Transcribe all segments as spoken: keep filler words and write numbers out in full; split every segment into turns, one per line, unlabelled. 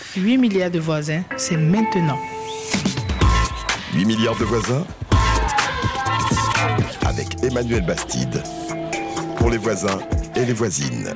huit milliards de voisins, c'est maintenant.
huit milliards de voisins avec Emmanuel Bastide. Pour les voisins et les voisines.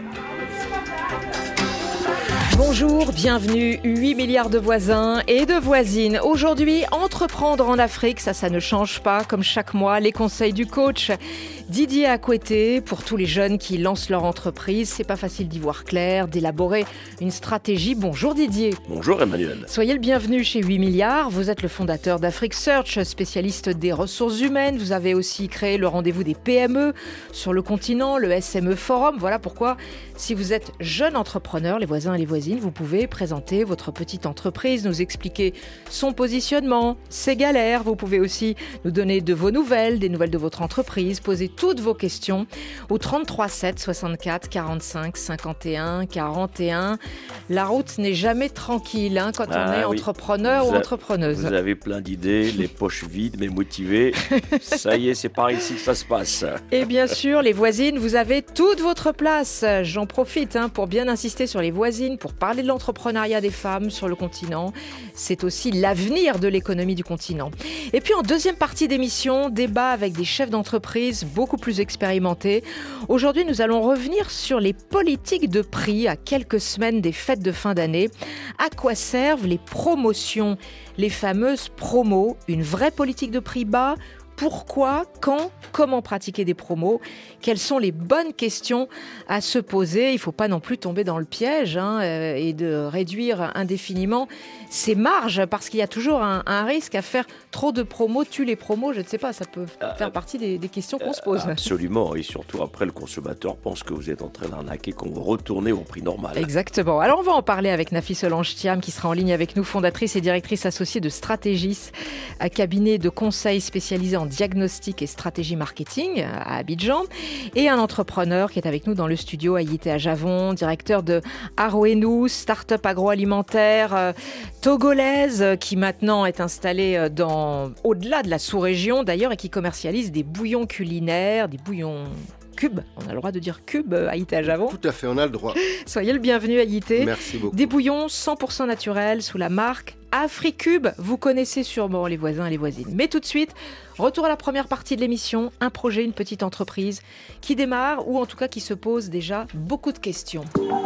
Bonjour, bienvenue, huit milliards de voisins et de voisines. Aujourd'hui, entreprendre en Afrique, ça, ça ne change pas. Comme chaque mois, les conseils du coach Didier Akoueté pour tous les jeunes qui lancent leur entreprise. C'est pas facile d'y voir clair, d'élaborer une stratégie. Bonjour Didier.
Bonjour Emmanuel.
Soyez le bienvenu chez huit milliards. Vous êtes le fondateur d'Afrique Search, spécialiste des ressources humaines. Vous avez aussi créé le rendez-vous des P M E sur le continent, le S M E Forum. Voilà pourquoi, si vous êtes jeune entrepreneur, les voisins et les voisines, vous pouvez présenter votre petite entreprise, nous expliquer son positionnement, ses galères. Vous pouvez aussi nous donner de vos nouvelles, des nouvelles de votre entreprise, poser toutes vos questions au trente-trois sept soixante-quatre quarante-cinq cinquante et un quarante et un. La route n'est jamais tranquille hein, quand
ah,
on est
oui.
entrepreneur
vous
ou
a,
entrepreneuse.
Vous avez plein d'idées, les poches vides mais motivées. Ça y est, c'est par ici que ça se passe.
Et bien sûr, les voisines, vous avez toute votre place. J'en profite hein, pour bien insister sur les voisines, pour parler de l'entrepreneuriat des femmes sur le continent. C'est aussi l'avenir de l'économie du continent. Et puis en deuxième partie d'émission, débat avec des chefs d'entreprise beaucoup plus expérimentés. Aujourd'hui, nous allons revenir sur les politiques de prix à quelques semaines des fêtes de fin d'année. À quoi servent les promotions, les fameuses promos? Une vraie politique de prix bas? Pourquoi, quand, comment pratiquer des promos? Quelles sont les bonnes questions à se poser? Il ne faut pas non plus tomber dans le piège hein, euh, et de réduire indéfiniment ses marges parce qu'il y a toujours un, un risque à faire trop de promos, tue les promos, je ne sais pas, ça peut euh, faire partie des, des questions qu'on euh, se pose.
Absolument, et surtout après le consommateur pense que vous êtes en train d'arnaquer, qu'on va retourner au prix normal.
Exactement. Alors on va en parler avec Nafi Solange-Thiam qui sera en ligne avec nous, fondatrice et directrice associée de Stratégis, un cabinet de conseil spécialisé en diagnostic et stratégie marketing à Abidjan, et un entrepreneur qui est avec nous dans le studio, Ayité Ajavon, directeur de Aroenous, start-up agroalimentaire euh, togolaise qui maintenant est installée dans, au-delà de la sous-région d'ailleurs et qui commercialise des bouillons culinaires, des bouillons cubes. On a le droit de dire cube, Ayité Ajavon.
Tout à fait, on a le droit.
Soyez le bienvenu, Ayité.
Merci beaucoup.
Des bouillons cent pour cent naturels sous la marque AfriCube. Vous connaissez sûrement les voisins et les voisines. Mais tout de suite, retour à la première partie de l'émission. Un projet, une petite entreprise qui démarre ou en tout cas qui se pose déjà beaucoup de questions.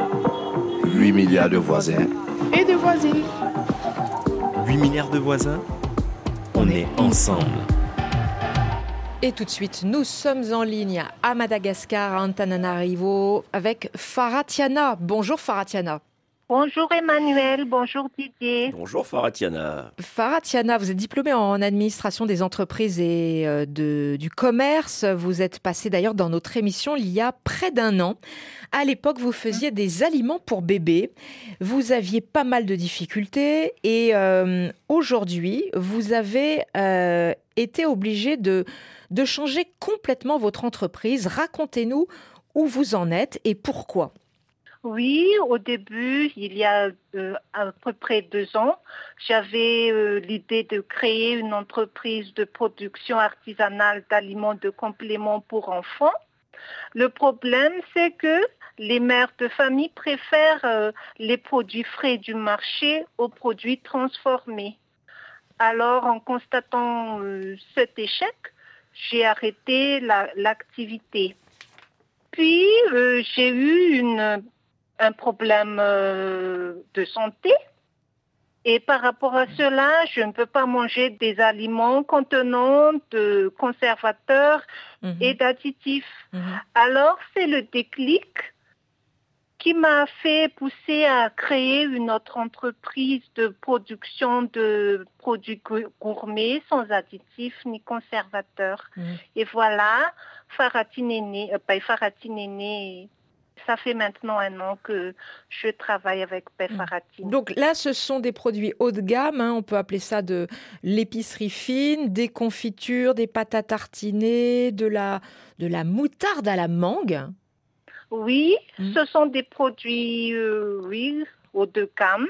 huit milliards de voisins
et de voisines.
huit milliards de voisins, on est ensemble.
Et tout de suite, nous sommes en ligne à Madagascar, à Antananarivo, avec Faratiana. Bonjour Faratiana.
Bonjour Emmanuel, bonjour Didier.
Bonjour Faratiana.
Faratiana, vous êtes diplômée en administration des entreprises et euh, de, du commerce. Vous êtes passée d'ailleurs dans notre émission il y a près d'un an. À l'époque, vous faisiez des aliments pour bébés. Vous aviez pas mal de difficultés et euh, aujourd'hui, vous avez euh, été obligé de, de changer complètement votre entreprise. Racontez-nous où vous en êtes et pourquoi.
Oui, au début, il y a euh, à peu près deux ans, j'avais euh, l'idée de créer une entreprise de production artisanale d'aliments de compléments pour enfants. Le problème, c'est que les mères de famille préfèrent euh, les produits frais du marché aux produits transformés. Alors, en constatant euh, cet échec, j'ai arrêté la, l'activité. Puis, euh, j'ai eu une... un problème euh, de santé. Et par rapport à cela, je ne peux pas manger des aliments contenant de conservateurs mmh. et d'additifs. Mmh. Alors, c'est le déclic qui m'a fait pousser à créer une autre entreprise de production de produits gourmets sans additifs ni conservateurs. Mmh. Et voilà, Faratine est née, euh, pas Faratine est née. Ça fait maintenant un an que je travaille avec Père Faratine.
Donc là, ce sont des produits haut de gamme. Hein, on peut appeler ça de l'épicerie fine, des confitures, des pâtes à tartiner, de la, de la moutarde à la mangue.
Oui, mmh. ce sont des produits euh, oui, haut de gamme.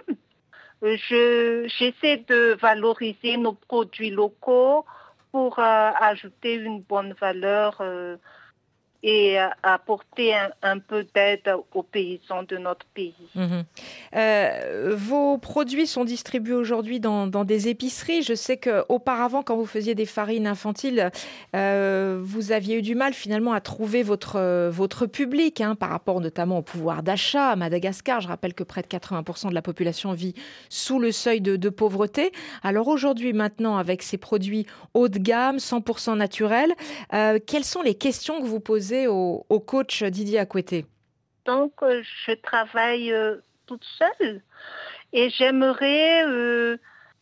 Je, j'essaie de valoriser nos produits locaux pour euh, ajouter une bonne valeur euh, et apporter un, un peu d'aide aux paysans de notre pays.
Mmh. Euh, vos produits sont distribués aujourd'hui dans, dans des épiceries. Je sais qu'auparavant, quand vous faisiez des farines infantiles, euh, vous aviez eu du mal finalement à trouver votre, votre public, hein, par rapport notamment au pouvoir d'achat à Madagascar. Je rappelle que près de quatre-vingts pour cent de la population vit sous le seuil de, de pauvreté. Alors aujourd'hui, maintenant, avec ces produits haut de gamme, cent pour cent naturels, euh, quelles sont les questions que vous posez Au, au coach Didier Akoueté?
Donc, euh, je travaille euh, toute seule et j'aimerais euh,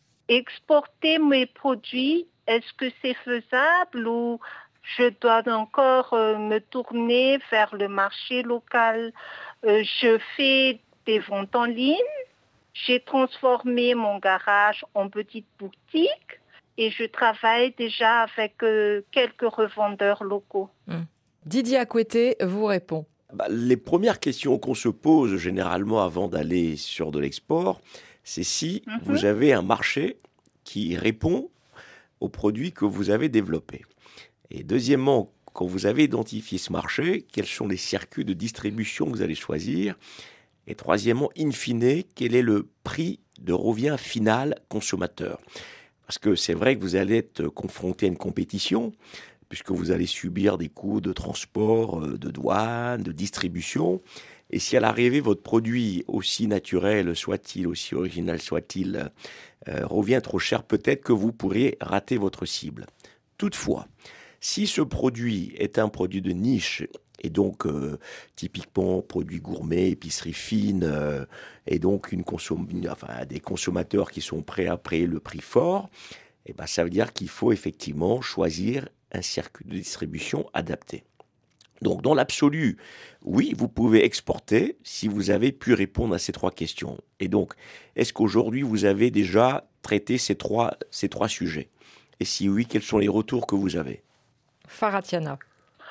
exporter mes produits. Est-ce que c'est faisable ou je dois encore euh, me tourner vers le marché local? euh, Je fais des ventes en ligne. J'ai transformé mon garage en petite boutique et je travaille déjà avec euh, quelques revendeurs locaux.
Mmh. Didier Akoueté vous répond.
Bah, les premières questions qu'on se pose généralement avant d'aller sur de l'export, c'est si mm-hmm. vous avez un marché qui répond aux produits que vous avez développés. Et deuxièmement, quand vous avez identifié ce marché, quels sont les circuits de distribution que vous allez choisir? Et troisièmement, in fine, quel est le prix de revient final consommateur? Parce que c'est vrai que vous allez être confronté à une compétition, puisque vous allez subir des coûts de transport, de douane, de distribution. Et si à l'arrivée, votre produit, aussi naturel soit-il, aussi original soit-il, euh, revient trop cher, peut-être que vous pourriez rater votre cible. Toutefois, si ce produit est un produit de niche, et donc euh, typiquement produit gourmet, épicerie fine, euh, et donc une consom- enfin, des consommateurs qui sont prêts à payer le prix fort, eh ben, ça veut dire qu'il faut effectivement choisir un circuit de distribution adapté. Donc, dans l'absolu, oui, vous pouvez exporter si vous avez pu répondre à ces trois questions. Et donc, est-ce qu'aujourd'hui, vous avez déjà traité ces trois, ces trois sujets? Et si oui, quels sont les retours que vous avez?
Faratiana.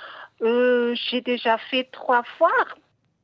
Euh, j'ai déjà fait trois foires.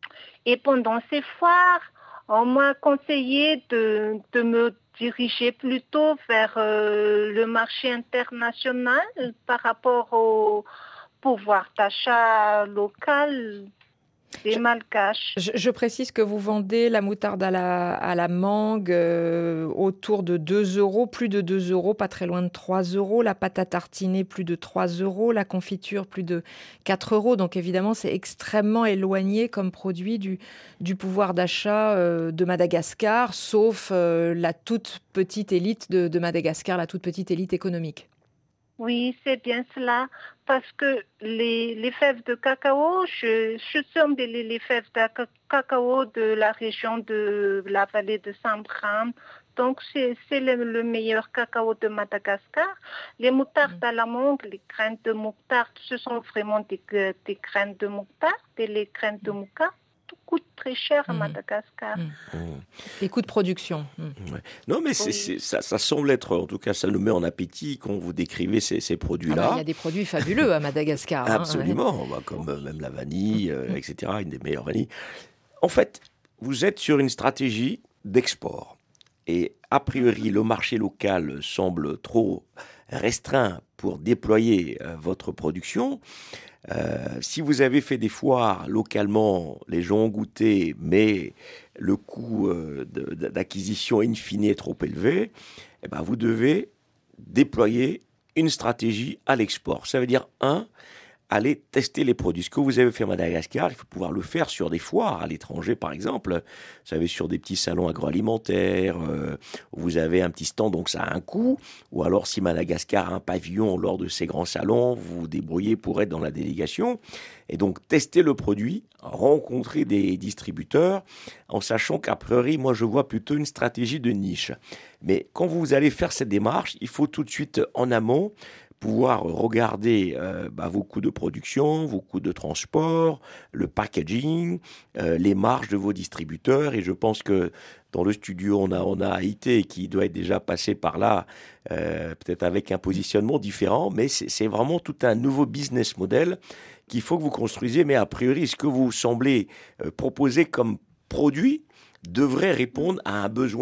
Et pendant ces foires, on m'a conseillé de, de me diriger plutôt vers euh, le marché international par rapport au pouvoir d'achat local des Malgaches.
Je, je précise que vous vendez la moutarde à la, à la mangue euh, autour de deux euros, plus de deux euros, pas très loin de trois euros. La pâte à tartiner, plus de trois euros. La confiture, plus de quatre euros. Donc évidemment, c'est extrêmement éloigné comme produit du, du pouvoir d'achat euh, de Madagascar, sauf euh, la toute petite élite de, de Madagascar, la toute petite élite économique.
Oui, c'est bien cela, parce que les, les fèves de cacao, je, je somme les, les fèves de cacao de la région de la vallée de Sambram. Donc, c'est, c'est le, le meilleur cacao de Madagascar. Les moutardes à la mangue, les graines de moutarde, ce sont vraiment des, des graines de moutarde et les graines de mouka coûtent très cher à Madagascar.
Mmh. Mmh. Les coûts de production. Mmh.
Ouais. Non, mais c'est, c'est, ça, ça semble être, en tout cas, ça nous met en appétit quand vous décrivez ces, ces produits-là.
Ah bah, il y a des produits fabuleux à Madagascar.
Absolument,
hein, ouais.
bah, comme euh, même la vanille, euh, et cetera, une des meilleures vanilles. En fait, vous êtes sur une stratégie d'export. Et a priori, le marché local semble trop restreint pour déployer euh, votre production. Euh, si vous avez fait des foires localement, les gens ont goûté, mais le coût euh, de, d'acquisition in fine est trop élevé, eh ben vous devez déployer une stratégie à l'export. Ça veut dire, un, aller tester les produits. Ce que vous avez fait à Madagascar, il faut pouvoir le faire sur des foires à l'étranger, par exemple. Vous savez, sur des petits salons agroalimentaires, euh, vous avez un petit stand, donc ça a un coût. Ou alors, si Madagascar a un pavillon lors de ces grands salons, vous vous débrouillez pour être dans la délégation. Et donc, tester le produit, rencontrer des distributeurs, en sachant qu'a priori, moi, je vois plutôt une stratégie de niche. Mais quand vous allez faire cette démarche, il faut tout de suite, en amont, pouvoir regarder euh, bah, vos coûts de production, vos coûts de transport, le packaging, euh, les marges de vos distributeurs. Et je pense que dans le studio, on a, on a Haïté qui doit être déjà passé par là, euh, peut-être avec un positionnement différent, mais c'est, c'est vraiment tout un nouveau business model qu'il faut que vous construisiez. Mais a priori, ce que vous semblez euh, proposer comme produit devrait répondre à un besoin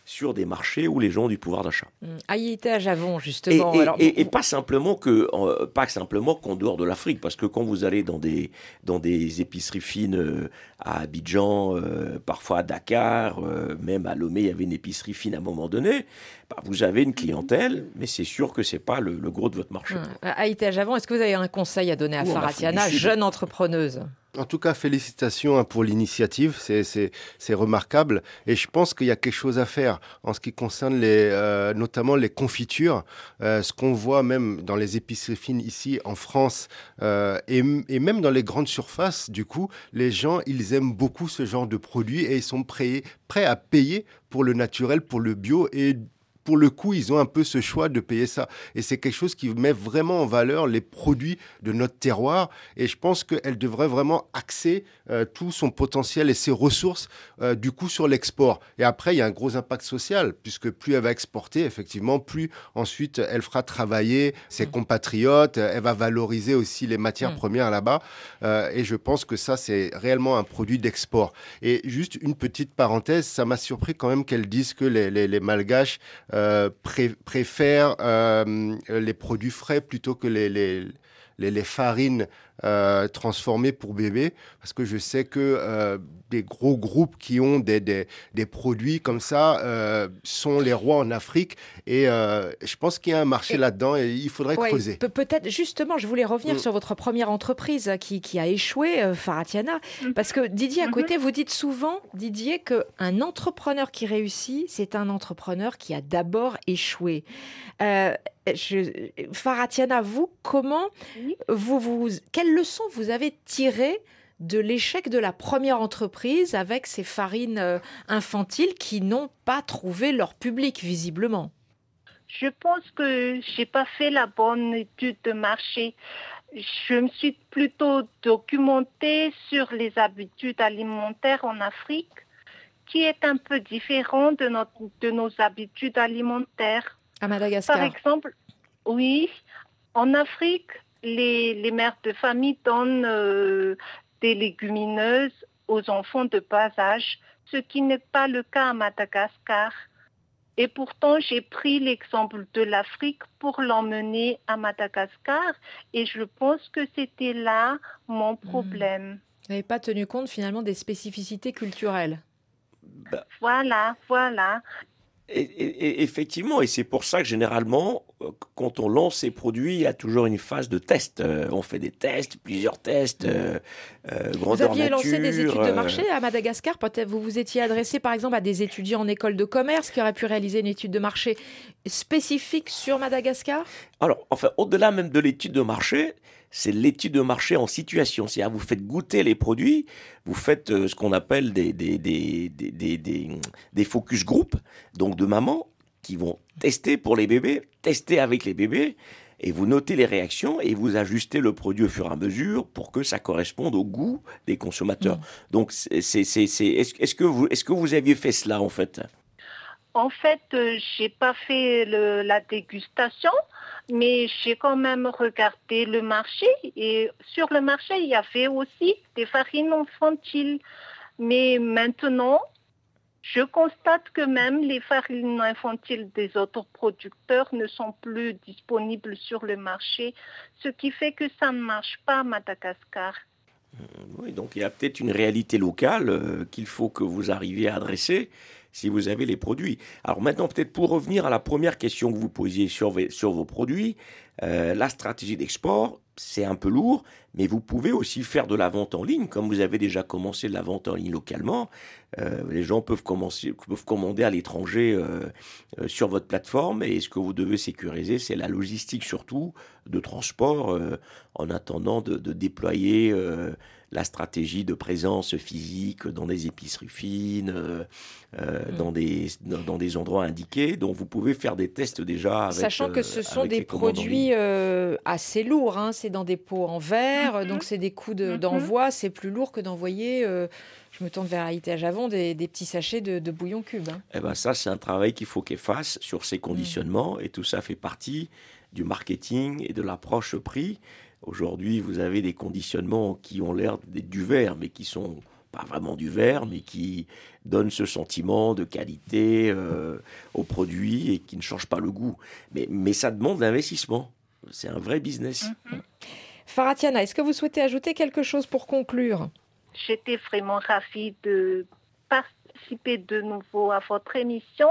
sur des marchés où les gens ont du pouvoir d'achat.
Mmh. Haïté à Javon,
Et,
justement.
et,
Alors,
et,
vous-
et pas simplement que, euh, pas simplement qu'en dehors de l'Afrique, parce que quand vous allez dans des dans des épiceries fines euh, à Abidjan, euh, parfois à Dakar, euh, même à Lomé, il y avait une épicerie fine à un moment donné. Bah, vous avez une clientèle, mais c'est sûr que c'est pas le, le gros de votre marché.
Mmh. Haïté à Javon, est-ce que vous avez un conseil à donner à
Ou en
Faratiana,
Afrique du Sud.
jeune entrepreneuse?
En tout cas, félicitations hein, pour l'initiative, c'est, c'est, c'est remarquable. Et je pense qu'il y a quelque chose à faire en ce qui concerne les, euh, notamment les confitures. Euh, ce qu'on voit même dans les épiceries fines ici en France euh, et, et même dans les grandes surfaces, du coup, les gens, ils aiment beaucoup ce genre de produits et ils sont prêts, prêts à payer pour le naturel, pour le bio et pour le coup, ils ont un peu ce choix de payer ça. Et c'est quelque chose qui met vraiment en valeur les produits de notre terroir. Et je pense qu'elle devrait vraiment axer euh, tout son potentiel et ses ressources, euh, du coup, sur l'export. Et après, il y a un gros impact social, puisque plus elle va exporter, effectivement, plus ensuite elle fera travailler ses compatriotes. Elle va valoriser aussi les matières
Mmh.
premières là-bas. Euh, et je pense que ça, c'est réellement un produit d'export. Et juste une petite parenthèse, ça m'a surpris quand même qu'elle dise que les, les, les Malgaches Euh, pré- préfèrent euh, les produits frais plutôt que les, les, les, les farines euh, transformées pour bébés, parce que je sais que euh, des gros groupes qui ont des, des, des produits comme ça euh, sont les rois en Afrique, et euh, je pense qu'il y a un marché
Et-
là-dedans et il faudrait
Ouais,
creuser.
pe- peut-être, justement, je voulais revenir
Mm.
sur votre première entreprise euh, qui, qui a échoué, euh, Faratiana,
Mhm.
parce que Didier, à
Mhm.
côté, vous dites souvent, Didier, qu'un entrepreneur qui réussit, c'est un entrepreneur qui a d'abord échoué. Euh, je, Faratiana, vous, comment,
Oui.
vous, vous, quelles leçons vous avez tirées de l'échec de la première entreprise avec ces farines euh, infantiles qui n'ont pas trouvé leur public, visiblement?
Je pense que j'ai pas fait la bonne étude de marché. Je me suis plutôt documentée sur les habitudes alimentaires en Afrique, qui est un peu différent de, notre, de nos habitudes alimentaires.
À Madagascar.
Par exemple, oui, en Afrique, les, les mères de famille donnent euh, des légumineuses aux enfants de bas âge, ce qui n'est pas le cas à Madagascar. Et pourtant, j'ai pris l'exemple de l'Afrique pour l'emmener à Madagascar et je pense que c'était là mon problème.
Vous n'avez pas tenu compte finalement des spécificités culturelles.
Bah,
Voilà, voilà.
Et, et- et effectivement, et c'est pour ça que généralement, euh, quand on lance ces produits, il y a toujours une phase de test. Euh, on fait des tests, plusieurs tests, euh, euh,
Vous
grandeur
aviez lancé des
nature,
études de
euh,
marché à Madagascar. Peut-être vous vous étiez adressé par exemple à des étudiants en école de commerce qui auraient pu réaliser une étude de marché spécifique sur Madagascar.
Alors, enfin, au-delà même de l'étude de marché, c'est l'étude de marché en situation. C'est-à-dire, vous faites goûter les produits, vous faites euh, ce qu'on appelle des, des, des, des, des, des, des focus group, donc de mamans qui vont tester pour les bébés, tester avec les bébés, et vous notez les réactions et vous ajustez le produit au fur et à mesure pour que ça corresponde au goût des consommateurs. Donc, c'est, c'est, c'est, c'est- est-ce, est-ce que vous, est-ce que vous aviez fait cela en fait?
En fait, euh, j'ai pas fait le- la dégustation, mais j'ai quand même regardé le marché. Et sur le marché, il y avait aussi des farines infantiles. Mais maintenant, je constate que même les farines infantiles des autres producteurs ne sont plus disponibles sur le marché, ce qui fait que ça ne marche pas à Madagascar.
Oui, donc il y a peut-être une réalité locale euh, qu'il faut que vous arriviez à adresser si vous avez les produits. Alors maintenant, peut-être pour revenir à la première question que vous posiez sur, v- sur vos produits, euh, la stratégie d'export, c'est un peu lourd, mais vous pouvez aussi faire de la vente en ligne, comme vous avez déjà commencé de la vente en ligne localement. Euh, les gens peuvent, commencer, peuvent commander à l'étranger euh, euh, sur votre plateforme, et ce que vous devez sécuriser, c'est la logistique surtout de transport, euh, en attendant de, de déployer euh, la stratégie de présence physique dans des épiceries fines, euh, euh,
Mm.
dans, des, dans, dans des endroits indiqués. Donc vous pouvez faire des tests déjà avec,
Sachant que
euh,
ce sont
avec
des
les commandes en
produits
ligne.
euh, assez lourds, hein. C'est dans des pots en verre,
Mhm.
donc c'est des coûts de-
Mhm.
d'envoi, c'est plus lourd que d'envoyer, euh, je me tourne vers Haïté à Javon, des, des petits sachets de, de bouillon cube. hein.
Eh ben ça, c'est un travail qu'il faut qu'elle fasse sur ces conditionnements, et tout ça fait partie du marketing et de l'approche prix. Aujourd'hui, vous avez des conditionnements qui ont l'air d'être du verre, mais qui sont pas vraiment du verre, mais qui donne ce sentiment de qualité euh, au produit et qui ne change pas le goût. Mais, mais ça demande l'investissement. C'est un vrai business.
Mmh. Farah Tiana, est-ce que vous souhaitez ajouter quelque chose pour conclure ?
J'étais vraiment ravie de participer de nouveau à votre émission.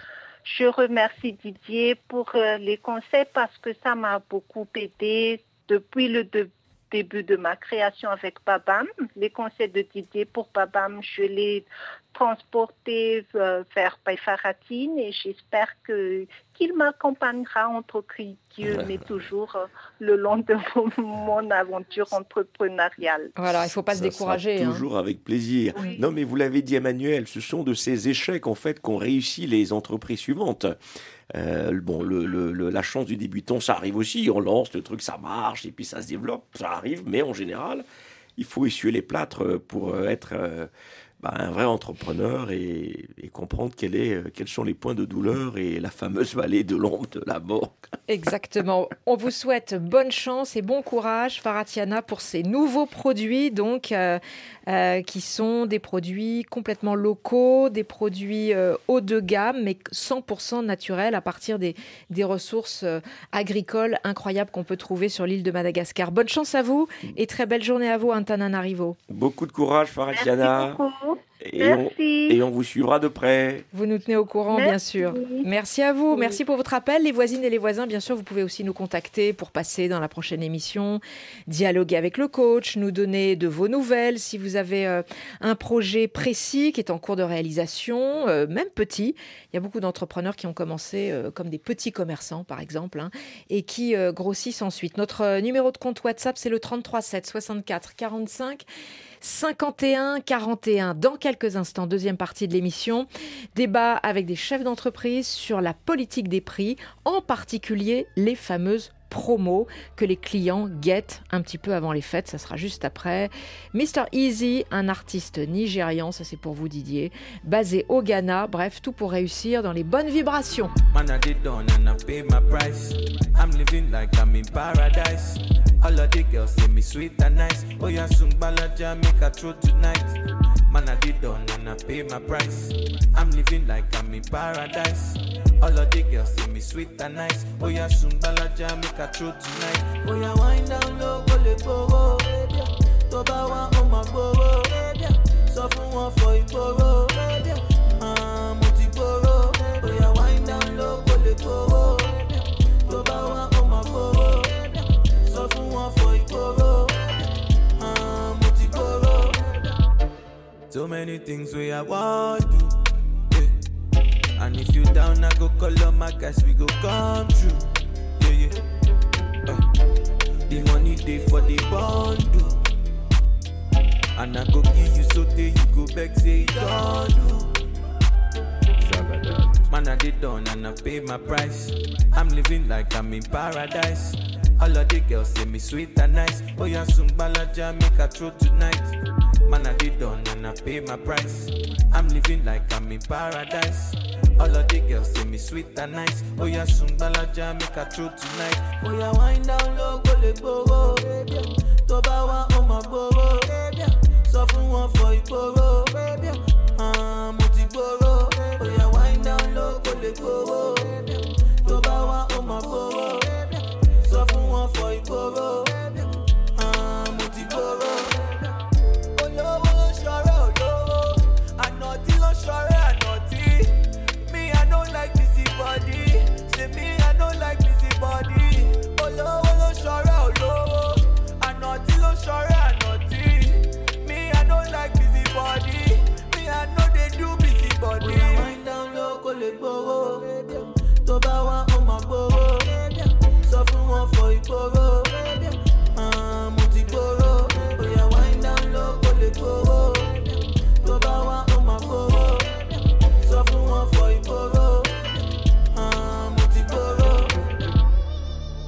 Je remercie Didier pour euh, les conseils parce que ça m'a beaucoup aidé depuis le de- début de ma création avec Babam. Les conseils de Didier pour Babam, je les transportés euh, vers Payfaratine et j'espère que, qu'il m'accompagnera entre Dieu, mais toujours euh, le long de mon, mon aventure entrepreneuriale.
Voilà, il ne faut pas
Ça
se décourager.
sera toujours
hein.
avec plaisir.
Oui.
Non, mais vous l'avez dit, Emmanuel, ce sont de ces échecs en fait qu'ont réussi les entreprises suivantes. Euh, bon, le, le, le, la chance du débutant, ça arrive aussi. On lance le truc, ça marche, et puis ça se développe, ça arrive. Mais en général, il faut essuyer les plâtres pour être euh, bah, un vrai entrepreneur et, et comprendre quel est, quels sont les points de douleur et la fameuse vallée de l'ombre de la mort.
Exactement. On vous souhaite bonne chance et bon courage, Farah Tiana, pour ces nouveaux produits, donc euh, euh, qui sont des produits complètement locaux, des produits euh, haut de gamme, mais cent pour cent naturels à partir des, des ressources euh, agricoles incroyables qu'on peut trouver sur l'île de Madagascar. Bonne chance à vous et très belle journée à vous, Antananarivo.
Beaucoup de courage, Farah
Merci
Tiana.
beaucoup.
Et on,
Merci.
et on vous suivra de près.
Vous nous tenez au courant,
Merci.
bien sûr. Merci à vous.
Oui.
Merci pour votre appel. Les voisines et les voisins, bien sûr, vous pouvez aussi nous contacter pour passer dans la prochaine émission, dialoguer avec le coach, nous donner de vos nouvelles. Si vous avez euh, un projet précis qui est en cours de réalisation, euh, même petit, il y a beaucoup d'entrepreneurs qui ont commencé euh, comme des petits commerçants, par exemple, hein, et qui euh, grossissent ensuite. Notre euh, numéro de compte WhatsApp, c'est le trente-trois sept soixante-quatre quarante-cinq cinquante et un quarante et un. Dans quelques instants, deuxième partie de l'émission, débat avec des chefs d'entreprise sur la politique des prix, en particulier les fameuses promos que les clients guettent un petit peu avant les fêtes. Ça sera juste après. mister Easy, un artiste nigérian, ça c'est pour vous Didier, basé au Ghana. Bref, tout pour réussir dans les bonnes vibrations.
Man, I did done and I paid my price. I'm living like I'm in paradise. All of the girls say me sweet and nice. Oh yeah, soon balaja make a throw tonight. Man, I did done and I paid my price. I'm living like I'm in paradise. All of the girls say me sweet and nice. Oh yeah, soon balaja make a throw tonight. Oh yeah, wind down low, go let go. Toba wa on my bobo. So fun one for iboro. Ah, multi boro. Oh yeah, wind down low, go let go. Toba wa on my bobo. So fun one for iboro. Ah, multi boro. So many things we I want to. Yeah. And if you down, I go call on my guys, we go come true. Yeah, yeah. Uh, the money day for the bundle. And I go give you so day you go back say it don't do. Man, I did done and I pay my price. I'm living like I'm in paradise. All of the girls say me sweet and nice. Oh yeah, soon balaja make a throw tonight. Man, I did done and I pay my price. I'm living like I'm in paradise. All of the girls say me sweet and nice. Oh yeah, soon balaja make a throw tonight. Oh yeah, wind down low, go let go. Toba wa on my bobo. So fun one for iboro. Ah, multi boro. Oh yeah, wind down low, go let go. Toba wa on my bobo. So fun one for iboro. Ah, multi boro. Olowo sore olowo, anoti lo sore anoti. Me I don't like busy body. Say me I don't like busy body. Olowo lo sore olowo, anoti lo sore anoti. Me I don't like busy body. Me I know they do busy body. We are wind down low, go le bobo. Toba wa on my bobo. So fun one for iboro. Ah, multi boro. We are wind down low, go le bobo. Toba wa on my bobo. So fun one for iboro. Ah, multi boro.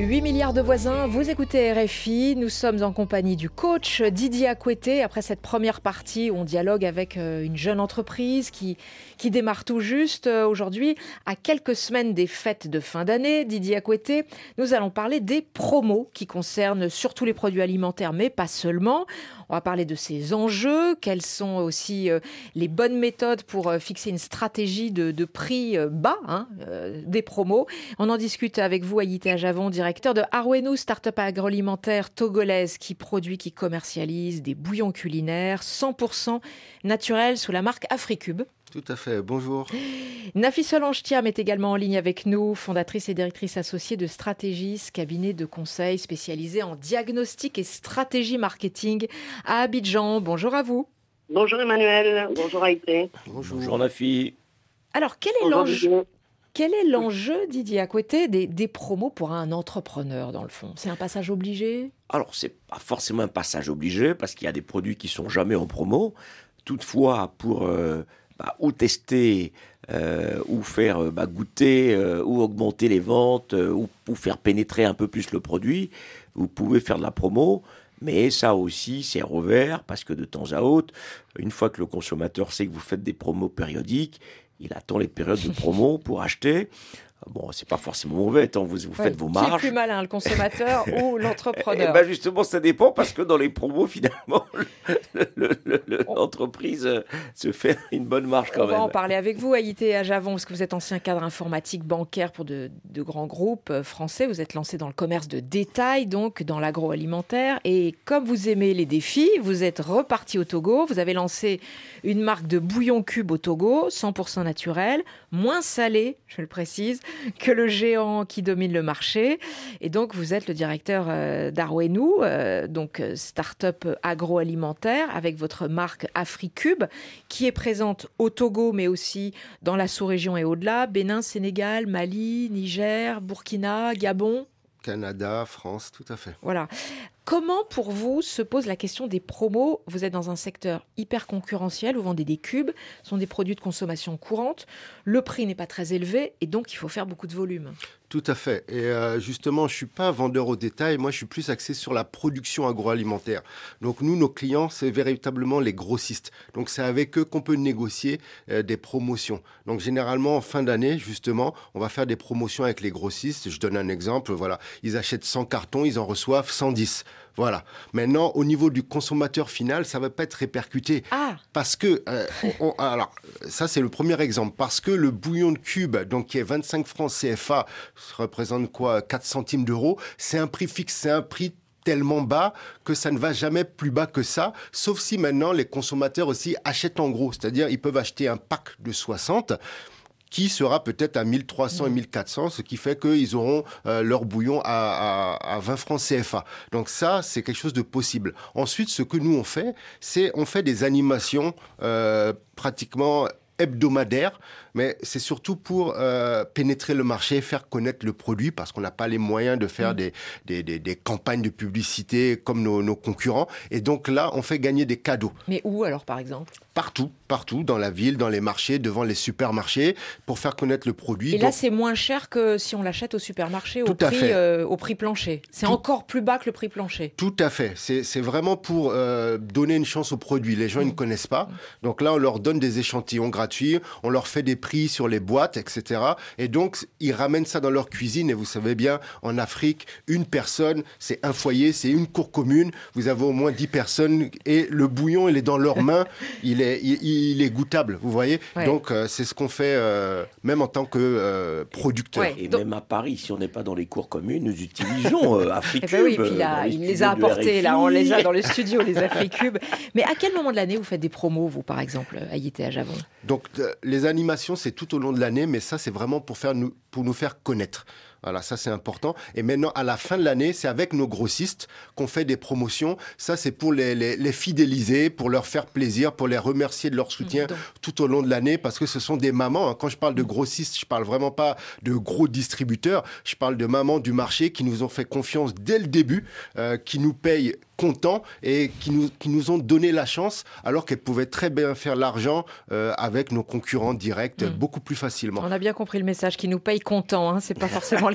huit milliards de voisins, vous écoutez R F I, nous sommes en compagnie du coach Didier Akoueté. Après cette première partie où on dialogue avec une jeune entreprise qui, qui démarre tout juste aujourd'hui, à quelques semaines des fêtes de fin d'année, Didier Akoueté, nous allons parler des promos qui concernent surtout les produits alimentaires, mais pas seulement. On va parler de ces enjeux, quelles sont aussi euh, les bonnes méthodes pour euh, fixer une stratégie de, de prix euh, bas hein, euh, des promos. On en discute avec vous, Ayité Ajavon, directeur de Arwenou, start-up agroalimentaire togolaise qui produit, qui commercialise des bouillons culinaires cent pour cent naturels sous la marque Africube.
Tout à fait, bonjour.
Nafi Solange Thiam est également en ligne avec nous, fondatrice et directrice associée de Stratégis, cabinet de conseil spécialisé en diagnostic et stratégie marketing à Abidjan. Bonjour à vous.
Bonjour Emmanuel, bonjour Aïté.
Bonjour, bonjour Nafi.
Alors quel est l'enjeu, quel est l'enjeu, Didier Akoueté, des, des promos pour un entrepreneur dans le fond? C'est un passage obligé?
Alors c'est pas forcément un passage obligé parce qu'il y a des produits qui sont jamais en promo. Toutefois, pour... Euh, Bah, ou tester, euh, ou faire euh, bah, goûter, euh, ou augmenter les ventes, euh, ou, ou faire pénétrer un peu plus le produit. Vous pouvez faire de la promo, mais ça aussi, c'est revers, parce que de temps à autre, une fois que le consommateur sait que vous faites des promos périodiques, il attend les périodes de promo pour acheter. Bon, c'est pas forcément mauvais, tant vous, vous ouais, faites vos marges.
Qui est plus malin, le consommateur ou l'entrepreneur?
Eh ben justement, ça dépend, parce que dans les promos, finalement, le, le, le, le, l'entreprise se fait une bonne marge quand
On
même.
On va en parler avec vous, Ayité Ajavon, parce que vous êtes ancien cadre informatique bancaire pour de, de grands groupes français. Vous êtes lancé dans le commerce de détail, donc dans l'agroalimentaire. Et comme vous aimez les défis, vous êtes reparti au Togo. Vous avez lancé une marque de bouillon cube au Togo, cent pour cent naturel, moins salé, je le précise, que le géant qui domine le marché. Et donc, vous êtes le directeur euh, d'Arwenou, euh, donc start-up agroalimentaire, avec votre marque Africube, qui est présente au Togo, mais aussi dans la sous-région et au-delà, Bénin, Sénégal, Mali, Niger, Burkina, Gabon.
Canada, France, tout à fait.
Voilà. Comment, pour vous, se pose la question des promos? Vous êtes dans un secteur hyper concurrentiel, vous vendez des cubes, ce sont des produits de consommation courante, le prix n'est pas très élevé et donc il faut faire beaucoup de volume.
Tout à fait. Et euh, justement, je ne suis pas vendeur au détail, moi je suis plus axé sur la production agroalimentaire. Donc nous, nos clients, c'est véritablement les grossistes. Donc c'est avec eux qu'on peut négocier euh, des promotions. Donc généralement, en fin d'année, justement, on va faire des promotions avec les grossistes. Je donne un exemple, voilà, ils achètent cent cartons, ils en reçoivent cent dix. Voilà. Maintenant, au niveau du consommateur final, ça ne va pas être répercuté.
Ah.
Parce que, euh, on, on, alors, ça c'est le premier exemple. Parce que le bouillon de cube, donc qui est vingt-cinq francs C F A, ça représente quoi, quatre centimes d'euros, c'est un prix fixe, c'est un prix tellement bas que ça ne va jamais plus bas que ça, sauf si maintenant les consommateurs aussi achètent en gros. C'est-à-dire, ils peuvent acheter un pack de soixante qui sera peut-être à mille trois cents et mille quatre cents, ce qui fait qu'ils auront euh, leur bouillon à, à, à vingt francs C F A. Donc ça, c'est quelque chose de possible. Ensuite, ce que nous, on fait, c'est on fait des animations euh, pratiquement hebdomadaires, mais c'est surtout pour euh, pénétrer le marché, faire connaître le produit, parce qu'on n'a pas les moyens de faire mmh. des, des, des, des campagnes de publicité comme nos, nos concurrents. Et donc là, on fait gagner des cadeaux.
Mais où alors, par exemple ?
Partout, partout, dans la ville, dans les marchés, devant les supermarchés, pour faire connaître le produit.
Et
donc,
là, c'est moins cher que si on l'achète au supermarché au,
tout à
prix,
fait.
Euh, au prix plancher. C'est
tout,
encore plus bas que le prix plancher.
Tout à fait. C'est, c'est vraiment pour euh, donner une chance au produit. Les gens, mmh. ils ne connaissent pas. Donc là, on leur donne des échantillons gratuits, on leur fait des prix sur les boîtes, et cetera. Et donc, ils ramènent ça dans leur cuisine. Et vous savez bien, en Afrique, une personne, c'est un foyer, c'est une cour commune. Vous avez au moins dix personnes et le bouillon, il est dans leurs mains. Il est, il, il est goûtable, vous voyez. Ouais. Donc, euh, c'est ce qu'on fait, euh, même en tant que euh, producteur.
Ouais, et donc... même à Paris, si on n'est pas dans les cours communes, nous utilisons euh, Africube.
Eh ben oui, et puis là, il les a apportés, là, on les a dans le studio, les Africube. Mais à quel moment de l'année vous faites des promos, vous, par exemple, Ayité Ajavon ?
Donc, euh, les animations, c'est tout au long de l'année, mais ça, c'est vraiment pour, faire nous, pour nous faire connaître. Voilà, ça c'est important. Et maintenant, à la fin de l'année, c'est avec nos grossistes qu'on fait des promotions. Ça, c'est pour les, les, les fidéliser, pour leur faire plaisir, pour les remercier de leur soutien Donc. tout au long de l'année, parce que ce sont des mamans. Hein. Quand je parle de grossistes, je parle vraiment pas de gros distributeurs. Je parle de mamans du marché qui nous ont fait confiance dès le début, euh, qui nous payent contents et qui nous, qui nous ont donné la chance, alors qu'elles pouvaient très bien faire l'argent euh, avec nos concurrents directs mmh. beaucoup plus facilement.
On a bien compris le message, qui nous paye contents, hein, c'est pas forcément le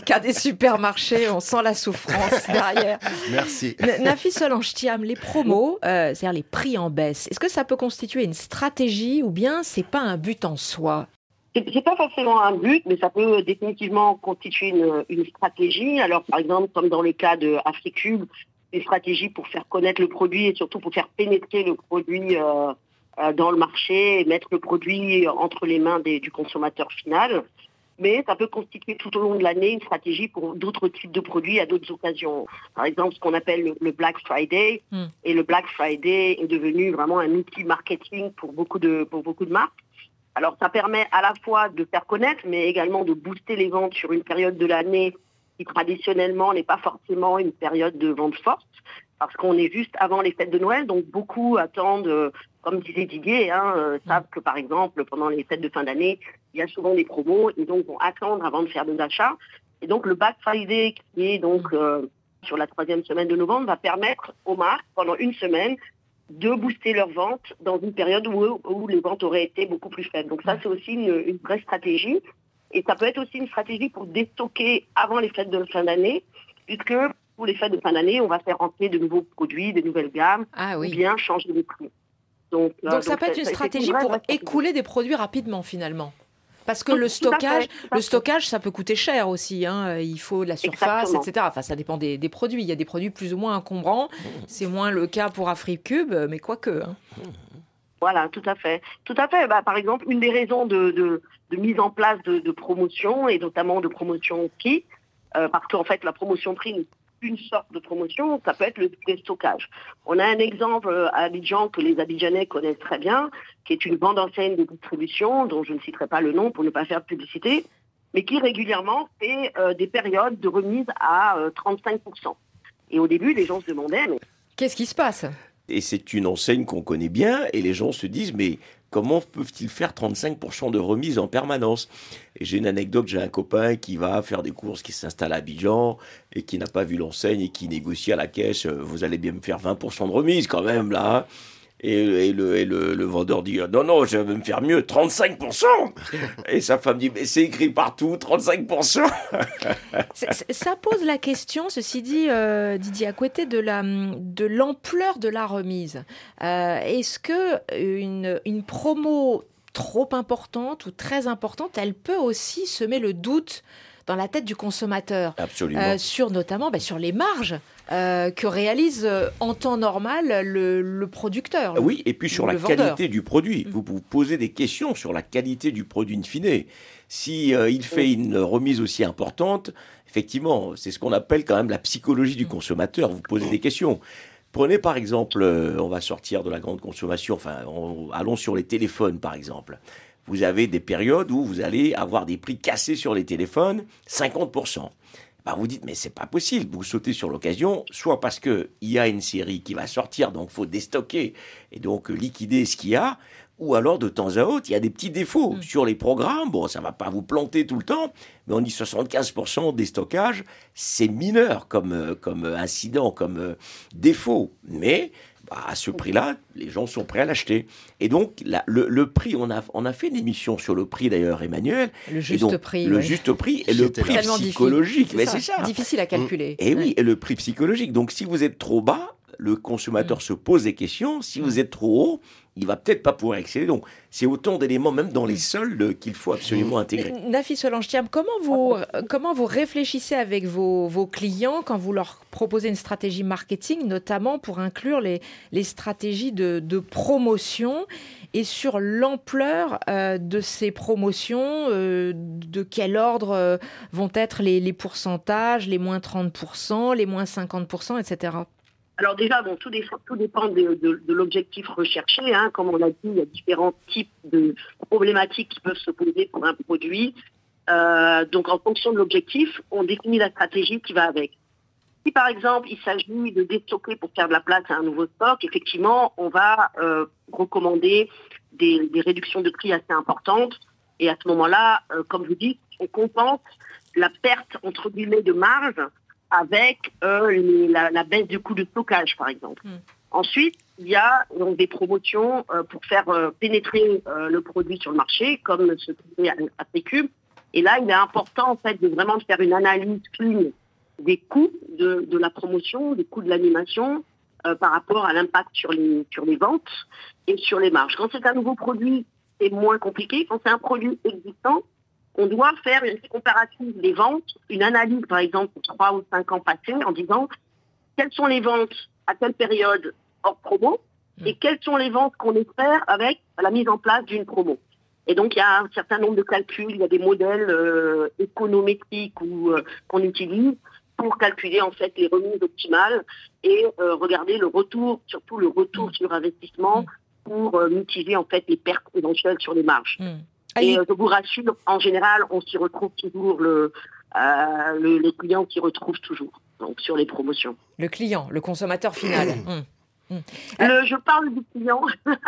le cas des supermarchés, on sent la souffrance derrière.
Merci.
Nafi Solange Thiam, les promos, euh, c'est-à-dire les prix en baisse, est-ce que ça peut constituer une stratégie ou bien c'est pas un but en soi ?
C'est, c'est pas forcément un but, mais ça peut définitivement constituer une, une stratégie. Alors, par exemple, comme dans le cas de Africube, une stratégie pour faire connaître le produit et surtout pour faire pénétrer le produit euh, euh, dans le marché et mettre le produit entre les mains des, du consommateur final. Mais ça peut constituer tout au long de l'année une stratégie pour d'autres types de produits à d'autres occasions. Par exemple, ce qu'on appelle le, le Black Friday. Mm. Et le Black Friday est devenu vraiment un outil marketing pour beaucoup de, pour beaucoup de marques. Alors, ça permet à la fois de faire connaître, mais également de booster les ventes sur une période de l'année qui, traditionnellement, n'est pas forcément une période de vente forte, parce qu'on est juste avant les fêtes de Noël. Donc, beaucoup attendent, euh, comme disait Didier, hein, euh, savent que, par exemple, pendant les fêtes de fin d'année, il y a souvent des promos, et donc vont attendre avant de faire des achats. Et donc, le Black Friday, qui est donc euh, sur la troisième semaine de novembre, va permettre aux marques, pendant une semaine, de booster leurs ventes dans une période où, où les ventes auraient été beaucoup plus faibles. Donc ça, c'est aussi une, une vraie stratégie. Et ça peut être aussi une stratégie pour déstocker avant les fêtes de fin d'année, puisque pour les fêtes de fin d'année, on va faire rentrer de nouveaux produits, de nouvelles gammes, ah oui. ou bien changer les prix.
Donc, donc, donc ça peut être une stratégie une pour écouler des produits rapidement, finalement. Parce que tout, le stockage, le stockage, ça peut coûter cher aussi. Hein. Il faut de la surface, Exactement. et cetera. Enfin, ça dépend des, des produits. Il y a des produits plus ou moins encombrants. C'est moins le cas pour Africube, mais quoique. Hein.
Voilà, tout à fait. Tout à fait. Bah, par exemple, une des raisons de, de, de mise en place de, de promotion, et notamment de promotion prix, euh, parce qu'en fait, la promotion prix n'est une sorte de promotion, ça peut être le déstockage. On a un exemple à Abidjan que les Abidjanais connaissent très bien, qui est une grande enseigne de distribution, dont je ne citerai pas le nom pour ne pas faire de publicité, mais qui régulièrement fait euh, des périodes de remise à euh, trente-cinq pour cent. Et au début, les gens se demandaient... Mais...
Qu'est-ce qui se passe ?
Et c'est une enseigne qu'on connaît bien, et les gens se disent, mais comment peuvent-ils faire trente-cinq pour cent de remise en permanence ? Et j'ai une anecdote, j'ai un copain qui va faire des courses, qui s'installe à Abidjan, et qui n'a pas vu l'enseigne, et qui négocie à la caisse, vous allez bien me faire vingt pour cent de remise quand même, là. Et, et, le, et le, le vendeur dit, non, non, je vais me faire mieux, trente-cinq pour cent. Et sa femme dit, mais c'est écrit partout, trente-cinq pour cent.
Ça pose la question, ceci dit, euh, Didier Akoueté, de, la, de l'ampleur de la remise. Euh, est-ce qu'une une promo trop importante ou très importante, elle peut aussi semer le doute dans la tête du consommateur.
Absolument.
Euh, sur notamment bah, sur les marges euh, que réalise euh, en temps normal le, le producteur.
Le, oui, et puis sur la
vendeur.
qualité du produit. Mmh. Vous vous posez des questions sur la qualité du produit in fine. Si euh, il fait une remise aussi importante, effectivement, c'est ce qu'on appelle quand même la psychologie du consommateur. Vous posez des questions. Prenez par exemple, euh, on va sortir de la grande consommation, enfin, on, allons sur les téléphones par exemple. Vous avez des périodes où vous allez avoir des prix cassés sur les téléphones, cinquante pour cent. Ben vous dites, mais c'est pas possible. Vous sautez sur l'occasion, soit parce qu'il y a une série qui va sortir, donc il faut déstocker et donc liquider ce qu'il y a, ou alors de temps à autre, il y a des petits défauts mmh. sur les programmes. Bon, ça ne va pas vous planter tout le temps, mais on dit soixante-quinze pour cent des stockages, c'est mineur comme, comme incident, comme euh, défaut. Mais bah, à ce prix-là, les gens sont prêts à l'acheter. Et donc, la, le, le prix, on a, on a fait une émission sur le prix d'ailleurs, Emmanuel.
Le juste
donc,
prix.
Le
oui.
juste prix et le prix psychologique.
C'est
mais
ça,
c'est ça.
Difficile à calculer.
Et oui, et le prix psychologique. Donc, si vous êtes trop bas, le consommateur mmh. se pose des questions. Si mmh. vous êtes trop haut, il va peut-être pas pouvoir excéder. Donc, c'est autant d'éléments, même dans les soldes, qu'il faut absolument intégrer.
Nafi Solange Thiam, comment vous, comment vous réfléchissez avec vos, vos clients quand vous leur proposez une stratégie marketing, notamment pour inclure les, les stratégies de, de promotion et sur l'ampleur euh, de ces promotions, euh, de quel ordre euh, vont être les, les pourcentages, les moins trente pour cent, les moins cinquante pour cent, et cetera.
Alors déjà, bon, tout, dé- tout dépend de, de, de l'objectif recherché. Hein. Comme on l'a dit, il y a différents types de problématiques qui peuvent se poser pour un produit. Euh, donc en fonction de l'objectif, on définit la stratégie qui va avec. Si par exemple, il s'agit de déstocker pour faire de la place à un nouveau stock, effectivement, on va euh, recommander des, des réductions de prix assez importantes. Et à ce moment-là, euh, comme vous dites, on compense la perte, entre guillemets, de marge avec euh, les, la, la baisse du coût de stockage, par exemple. Mmh. Ensuite, il y a donc des promotions euh, pour faire euh, pénétrer euh, le produit sur le marché, comme ce qu'on fait à Africube. Et là, il est important en fait de vraiment faire une analyse clean des coûts de, de la promotion, des coûts de l'animation euh, par rapport à l'impact sur les, sur les ventes et sur les marges. Quand c'est un nouveau produit, c'est moins compliqué. Quand c'est un produit existant, on doit faire une comparative des ventes, une analyse par exemple pour trois ou cinq ans passés en disant quelles sont les ventes à telle période hors promo et quelles sont les ventes qu'on espère avec la mise en place d'une promo. Et donc, il y a un certain nombre de calculs, il y a des modèles euh, économétriques ou, euh, qu'on utilise pour calculer en fait les remises optimales et euh, regarder le retour, surtout le retour mmh. sur investissement pour euh, mitiger en fait les pertes éventuelles sur les marges. Mmh. Et euh, je vous rassure, en général, on s'y retrouve toujours, le, euh, le, le client s'y retrouve toujours, donc sur les promotions.
Le client, le consommateur final. mmh. Mmh.
Le, je parle du client.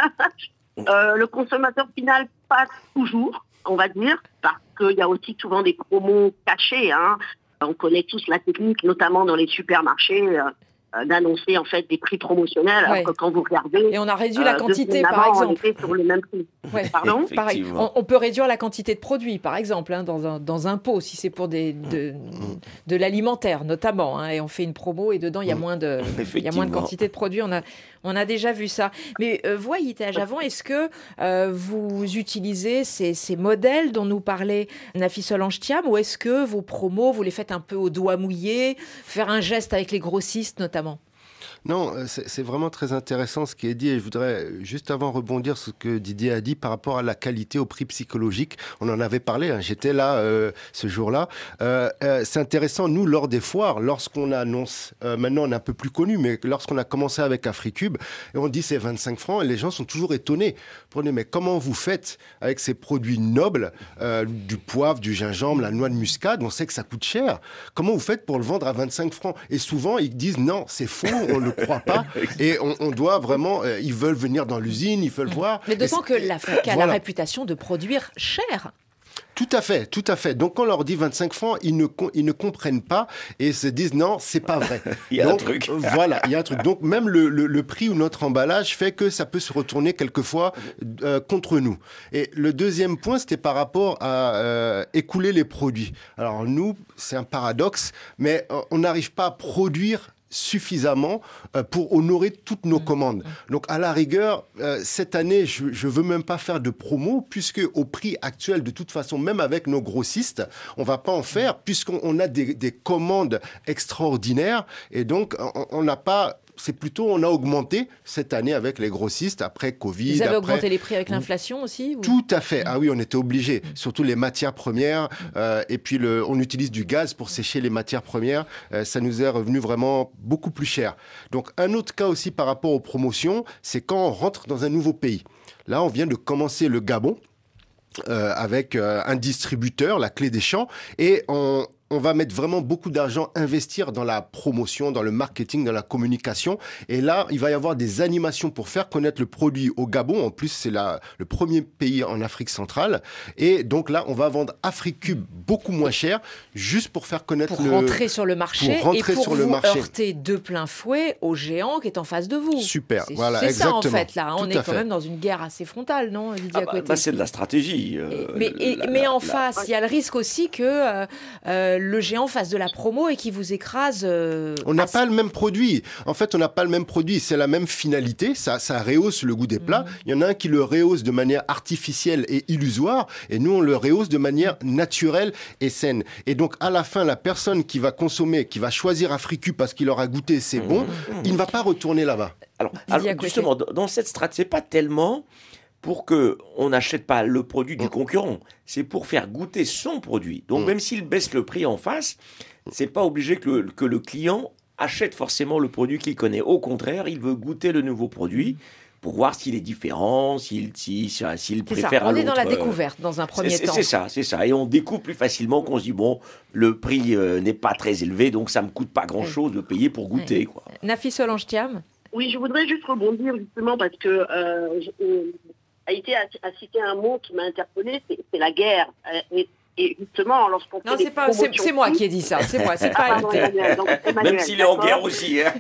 euh, le consommateur final, pas toujours, on va dire, parce qu'il y a aussi souvent des promos cachés, hein. On connaît tous la technique, notamment dans les supermarchés, euh, euh, d'annoncer en fait des prix promotionnels, ouais. alors que quand vous regardez...
Et on a réduit euh, la quantité, par avant, exemple.
On était sur le même prix.
Ouais. Pardon Pareil. On, on peut réduire la quantité de produits, par exemple, hein, dans, un, dans un pot, si c'est pour des, de, de l'alimentaire, notamment. Hein, et on fait une promo et dedans, il y a moins de, il y a moins de quantité de produits. On a, on a déjà vu ça. Mais euh, vous, Aïta Javon, est-ce que euh, vous utilisez ces, ces modèles dont nous parlait Nafi Solange Thiam, ou est-ce que vos promos, vous les faites un peu au doigt mouillé, faire un geste avec les grossistes, notamment ?
Non, c'est, c'est vraiment très intéressant ce qui est dit, et je voudrais juste avant rebondir sur ce que Didier a dit par rapport à la qualité au prix psychologique. On en avait parlé, hein, j'étais là euh, ce jour-là. Euh, euh, c'est intéressant, nous, lors des foires, lorsqu'on annonce, euh, maintenant on est un peu plus connu, mais lorsqu'on a commencé avec Africube, et on dit c'est vingt-cinq francs, et les gens sont toujours étonnés. Prenez, mais comment vous faites avec ces produits nobles, euh, du poivre, du gingembre, la noix de muscade, on sait que ça coûte cher. Comment vous faites pour le vendre à vingt-cinq francs ? Et souvent, ils disent non, c'est faux, on le croit pas, et on, on doit vraiment, euh, ils veulent venir dans l'usine, ils veulent voir.
Mais d'autant que l'Afrique a voilà. la réputation de produire cher.
Tout à fait, tout à fait. Donc, quand on leur dit vingt-cinq francs, ils ne, ils ne comprennent pas et se disent non, c'est pas vrai.
Il y a
Donc,
un truc.
Voilà, il y a un truc. Donc, même le, le, le prix ou notre emballage fait que ça peut se retourner quelquefois euh, contre nous. Et le deuxième point, c'était par rapport à euh, écouler les produits. Alors, nous, c'est un paradoxe, mais euh, on n'arrive pas à produire suffisamment euh, pour honorer toutes nos commandes. Donc, à la rigueur, euh, cette année, je ne veux même pas faire de promo, puisque au prix actuel, de toute façon, même avec nos grossistes, on ne va pas en faire, puisqu'on on a des, des commandes extraordinaires, et donc, on n'a pas... C'est plutôt, on a augmenté cette année avec les grossistes, après Covid.
Vous avez
après...
augmenté les prix avec l'inflation aussi ou...
Tout à fait. Ah oui, on était obligés. Surtout les matières premières. Euh, et puis, le, on utilise du gaz pour sécher les matières premières. Euh, ça nous est revenu vraiment beaucoup plus cher. Donc, un autre cas aussi par rapport aux promotions, c'est quand on rentre dans un nouveau pays. Là, on vient de commencer le Gabon euh, avec euh, un distributeur, la Clé des Champs, et on... on va mettre vraiment beaucoup d'argent, investir dans la promotion, dans le marketing, dans la communication. Et là, il va y avoir des animations pour faire connaître le produit au Gabon. En plus, c'est la, le premier pays en Afrique centrale. Et donc là, on va vendre Africube beaucoup moins cher, juste pour faire connaître
pour
le...
Pour rentrer sur le marché
pour rentrer
et pour
sur
vous
le marché.
heurter de plein fouet au géant qui est en face de vous.
Super,
c'est,
voilà,
c'est
exactement.
C'est ça, en fait, là. On
Tout
est quand
fait.
même dans une guerre assez frontale, non, Didier,
ah
à côté.
bah, bah, c'est de la stratégie. Euh,
et, mais et,
la,
mais
la,
en
la,
face,
la...
il y a le risque aussi que euh, euh, le géant fasse de la promo et qui vous écrase. Euh,
on n'a
assez...
pas le même produit. En fait, on n'a pas le même produit. C'est la même finalité. Ça, ça rehausse le goût des plats. Mmh. Il y en a un qui le rehausse de manière artificielle et illusoire, et nous, on le rehausse de manière naturelle et saine. Et donc, à la fin, la personne qui va consommer, qui va choisir Africube parce qu'il aura goûté, c'est mmh. bon, mmh. il ne va pas retourner là-bas.
Alors, alors justement, dans cette stratégie, c'est pas tellement pour qu'on n'achète pas le produit du mmh. concurrent, c'est pour faire goûter son produit. Donc, mmh. même s'il baisse le prix en face, c'est pas obligé que le, que le client achète forcément le produit qu'il connaît. Au contraire, il veut goûter le nouveau produit pour voir s'il est différent, s'il, s'il, s'il préfère
ça. On
à l'autre.
On est dans la découverte dans un premier
c'est,
temps.
C'est ça, c'est ça. Et on découvre plus facilement qu'on se dit, bon, le prix euh, n'est pas très élevé, donc ça me coûte pas grand-chose oui. de payer pour goûter. Oui. Quoi.
Nafi Solange Thiam.
Oui, je voudrais juste rebondir justement parce que euh, je, Haïti a, a cité un mot qui m'a interpellée, c'est, c'est la guerre. Et, et justement, lorsqu'on fait
non, c'est, pas, c'est, c'est moi qui ai dit ça. C'est moi, c'est pas
ah, Emmanuel, donc, Emmanuel,
même s'il est en guerre aussi. Hein.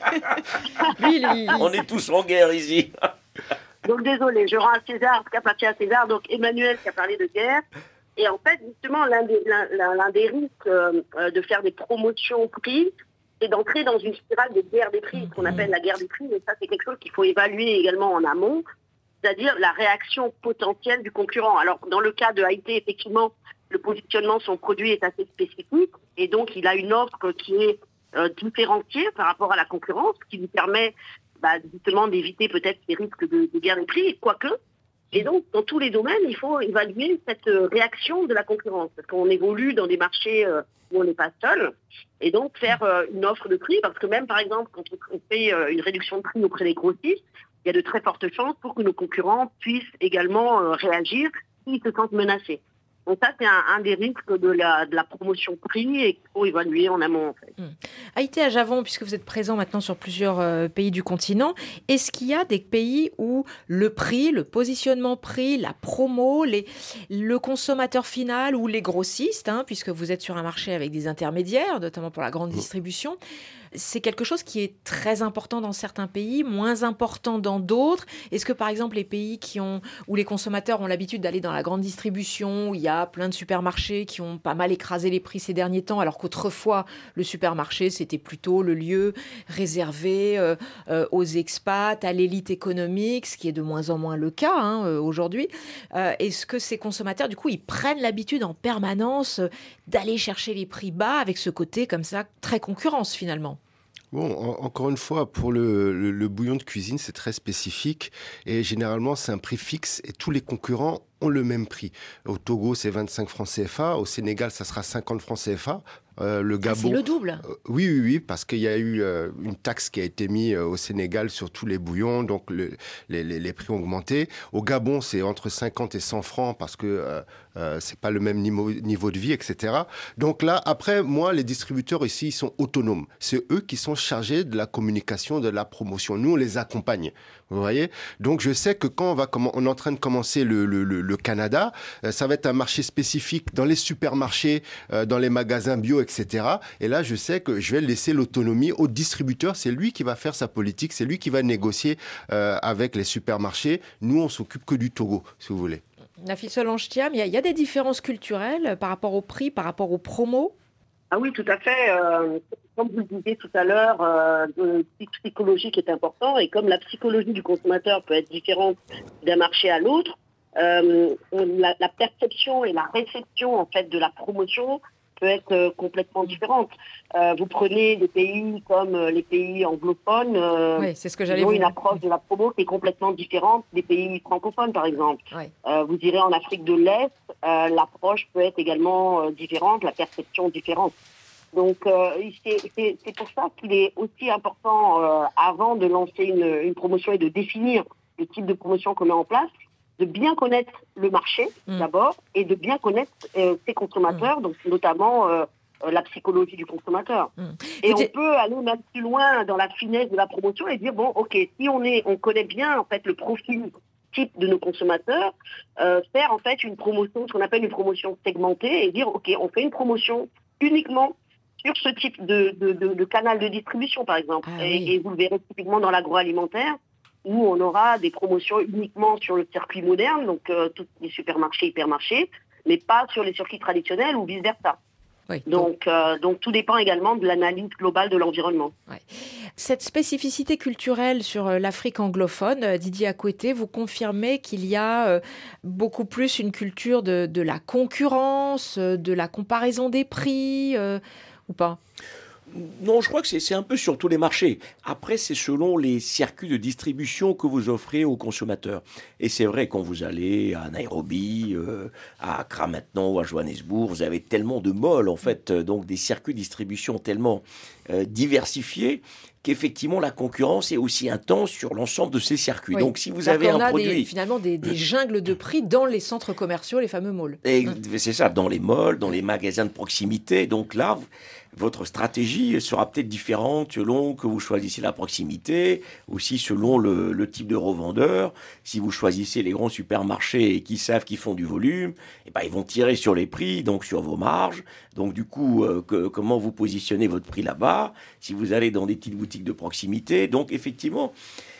Lui, il...
On est tous en guerre ici.
Donc désolé, je rends à César ce qui appartient à César. Donc Emmanuel qui a parlé de guerre. Et en fait, justement, l'un des, l'un, l'un des risques euh, de faire des promotions prix, c'est d'entrer dans une spirale de guerre des prix, ce qu'on appelle la guerre des prix. Et ça, c'est quelque chose qu'il faut évaluer également en amont, c'est-à-dire la réaction potentielle du concurrent. Alors, dans le cas de Haïté, effectivement, le positionnement de son produit est assez spécifique, et donc il a une offre qui est euh, différenciée par rapport à la concurrence, qui lui permet bah, justement d'éviter peut-être ces risques de, de guerre des prix, quoique. Et donc, dans tous les domaines, il faut évaluer cette réaction de la concurrence. Parce qu'on évolue dans des marchés où on n'est pas seul. Et donc, faire une offre de prix, parce que même, par exemple, quand on fait une réduction de prix auprès des grossistes, il y a de très fortes chances pour que nos concurrents puissent également réagir s'ils se sentent menacés. Donc ça, c'est un, un des risques de la, de la promotion prix et qu'il faut évaluer en amont. En fait.
Mmh. Haïté à Javon, puisque vous êtes présent maintenant sur plusieurs euh, pays du continent, est-ce qu'il y a des pays où le prix, le positionnement prix, la promo, les, le consommateur final ou les grossistes, hein, puisque vous êtes sur un marché avec des intermédiaires, notamment pour la grande distribution, c'est quelque chose qui est très important dans certains pays, moins important dans d'autres. Est-ce que, par exemple, les pays qui ont, où les consommateurs ont l'habitude d'aller dans la grande distribution, où il y a plein de supermarchés qui ont pas mal écrasé les prix ces derniers temps, alors qu'autrefois, le supermarché, c'était plutôt le lieu réservé euh, euh, aux expats, à l'élite économique, ce qui est de moins en moins le cas hein, euh, aujourd'hui. Euh, est-ce que ces consommateurs, du coup, ils prennent l'habitude en permanence d'aller chercher les prix bas avec ce côté comme ça, très concurrence finalement?
Bon, en, encore une fois, pour le, le, le bouillon de cuisine, c'est très spécifique et généralement, c'est un prix fixe et tous les concurrents ont le même prix. Au Togo, c'est vingt-cinq francs C F A. Au Sénégal, ça sera cinquante francs C F A. Euh, le Gabon,
ah, c'est le double.
Euh, oui, oui, oui, parce qu'il y a eu euh, une taxe qui a été mise euh, au Sénégal sur tous les bouillons, donc le, les, les, les prix ont augmenté. Au Gabon, c'est entre cinquante et cent francs parce que euh, euh, c'est pas le même niveau, niveau de vie, et cetera. Donc là, après, moi, les distributeurs ici, ils sont autonomes. C'est eux qui sont chargés de la communication, de la promotion. Nous, on les accompagne. Vous voyez ? Donc, je sais que quand on va, comm- on est en train de commencer le, le, le, le Canada, euh, ça va être un marché spécifique dans les supermarchés, euh, dans les magasins bio, et cetera. Et là, je sais que je vais laisser l'autonomie au distributeur. C'est lui qui va faire sa politique, c'est lui qui va négocier euh, avec les supermarchés. Nous, on s'occupe que du Togo, si vous voulez.
Nafis Solange Thiam, il y, y a des différences culturelles par rapport au prix, par rapport aux promos?
Ah oui, tout à fait. Euh, comme vous le disiez tout à l'heure, euh, le psychologique est important et comme la psychologie du consommateur peut être différente d'un marché à l'autre, euh, la, la perception et la réception en fait de la promotion peut être euh, complètement différente. Euh, vous prenez des pays comme euh, les pays anglophones, euh,
oui, c'est ce que j'allais
ils ont
vous...
une approche de la promo qui est complètement différente des pays francophones, par exemple.
Oui.
Euh, vous irez en Afrique de l'Est, euh, l'approche peut être également euh, différente, la perception différente. Donc, euh, c'est, c'est, c'est pour ça qu'il est aussi important, euh, avant de lancer une, une promotion et de définir le type de promotion qu'on met en place, de bien connaître le marché mmh. d'abord et de bien connaître euh, ses consommateurs, mmh. donc notamment euh, la psychologie du consommateur. Mmh. Et Vous on êtes... peut aller même plus loin dans la finesse de la promotion et dire bon, ok, si on est, on connaît bien en fait le profil type de nos consommateurs, euh, faire en fait une promotion, ce qu'on appelle une promotion segmentée, et dire ok, on fait une promotion uniquement sur ce type de, de, de, de canal de distribution, par exemple. Ah, et, oui. et vous le verrez typiquement dans l'agroalimentaire, où on aura des promotions uniquement sur le circuit moderne, donc euh, tous les supermarchés, hypermarchés, mais pas sur les circuits traditionnels ou vice-versa. Oui, donc, euh, donc tout dépend également de l'analyse globale de l'environnement.
Ouais. Cette spécificité culturelle sur l'Afrique anglophone, Didier Akouete, vous confirmez qu'il y a euh, beaucoup plus une culture de, de la concurrence, de la comparaison des prix, euh, ou pas ?
Non, je crois que c'est, c'est un peu sur tous les marchés. Après, c'est selon les circuits de distribution que vous offrez aux consommateurs. Et c'est vrai, quand vous allez à Nairobi, euh, à Accra maintenant, ou à Johannesburg, vous avez tellement de malls, en fait, euh, donc des circuits de distribution tellement euh, diversifiés, qu'effectivement, la concurrence est aussi intense sur l'ensemble de ces circuits. Oui. Donc, si vous avez un
a
produit...
Des, finalement, des, des jungles de prix dans les centres commerciaux, les fameux malls.
Et c'est ça, dans les malls, dans les magasins de proximité. Donc là, votre stratégie sera peut-être différente selon que vous choisissez la proximité, aussi selon le, le type de revendeur. Si vous choisissez les grands supermarchés qui savent qu'ils font du volume, eh ben, ils vont tirer sur les prix, donc sur vos marges. Donc du coup, euh, que, comment vous positionnez votre prix là-bas? Si vous allez dans des petites boutiques de proximité, donc effectivement,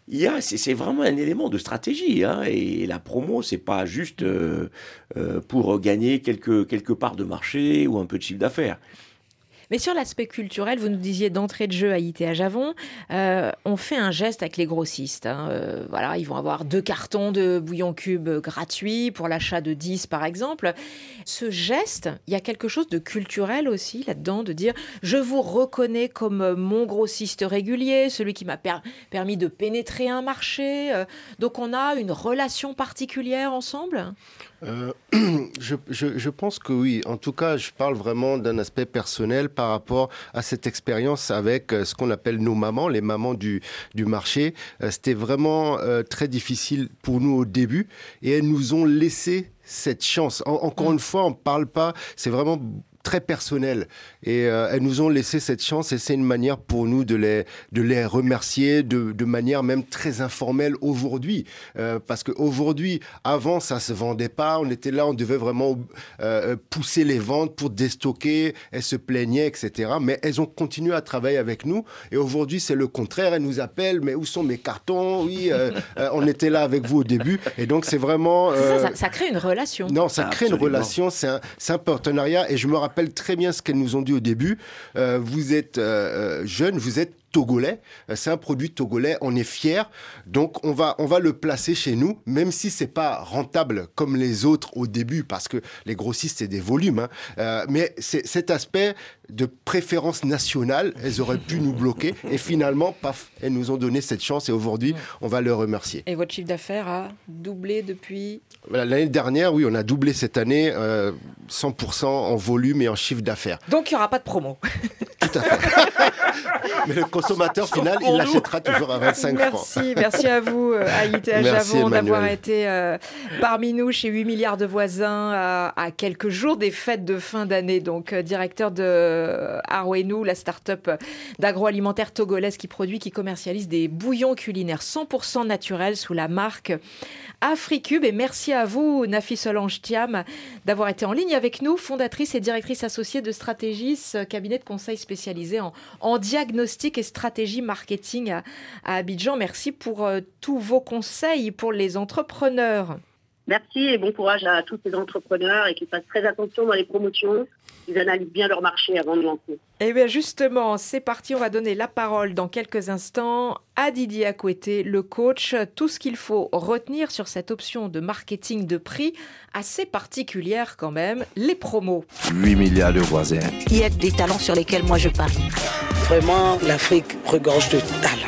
Il y a, c'est, c'est vraiment un élément de stratégie, hein, et la promo, c'est pas juste euh, euh, pour gagner quelques, quelques parts de marché ou un peu de chiffre d'affaires.
Mais sur l'aspect culturel, vous nous disiez d'entrée de jeu à I T A Javon, euh, on fait un geste avec les grossistes. Hein, euh, voilà, ils vont avoir deux cartons de bouillon cube gratuits pour l'achat de dix par exemple. Ce geste, il y a quelque chose de culturel aussi là-dedans, de dire je vous reconnais comme mon grossiste régulier, celui qui m'a per- permis de pénétrer un marché. Euh, donc on a une relation particulière ensemble ?
Euh, je, je, je pense que oui. En tout cas, je parle vraiment d'un aspect personnel par rapport à cette expérience avec euh, ce qu'on appelle nos mamans, les mamans du, du marché. Euh, c'était vraiment euh, très difficile pour nous au début et elles nous ont laissé cette chance. En, encore une fois, on ne parle pas, c'est vraiment très personnel et euh, elles nous ont laissé cette chance et c'est une manière pour nous de les de les remercier de de manière même très informelle aujourd'hui euh, parce que aujourd'hui avant ça se vendait pas, on était là, on devait vraiment euh, pousser les ventes pour déstocker, elles se plaignaient, etc. Mais elles ont continué à travailler avec nous et aujourd'hui c'est le contraire, elles nous appellent, mais où sont mes cartons? Oui, euh, euh, on était là avec vous au début et donc c'est vraiment
euh... ça, ça, ça crée une relation.
Non, ça
ah,
crée
absolument.
une relation, c'est un c'est un partenariat et je me rappelle très bien ce qu'elles nous ont dit au début. Euh, vous êtes euh, jeunes, vous êtes togolais. C'est un produit togolais, on est fiers. Donc, on va, on va le placer chez nous, même si c'est pas rentable comme les autres au début, parce que les grossistes, c'est des volumes. Hein. Euh, mais c'est, cet aspect de préférence nationale, elles auraient pu nous bloquer. Et finalement, paf, elles nous ont donné cette chance et aujourd'hui, on va leur remercier.
Et votre chiffre d'affaires a doublé depuis ?
L'année dernière, oui, on a doublé cette année, euh, cent pour cent en volume et en chiffre d'affaires.
Donc, il n'y aura pas de promo.
Tout à fait. Mais le consommateur final, il l'achètera toujours à vingt-cinq
merci,
francs.
Merci à vous, à I T A Javon, d'avoir été euh, parmi nous chez huit milliards de voisins à, à quelques jours des fêtes de fin d'année. Donc, euh, directeur de Arwenou, la start-up d'agroalimentaire togolaise qui produit, qui commercialise des bouillons culinaires cent pour cent naturels sous la marque Africube. Et merci à vous, Nafi Solange Thiam, d'avoir été en ligne avec nous, fondatrice et directrice associée de Strategis, cabinet de conseil spécialisé en, en diagnostic et stratégie marketing à, à Abidjan. Merci pour euh, tous vos conseils pour les entrepreneurs.
Merci et bon courage à tous ces entrepreneurs et qu'ils fassent très attention dans les promotions. Ils analysent bien leur marché avant de lancer.
Eh bien justement, c'est parti. On va donner la parole dans quelques instants à Didier Akoueté, le coach. Tout ce qu'il faut retenir sur cette option de marketing de prix assez particulière quand même, les promos.
huit milliards de voisins.
Il y a des talents sur lesquels moi je parie.
Vraiment, l'Afrique regorge de talents.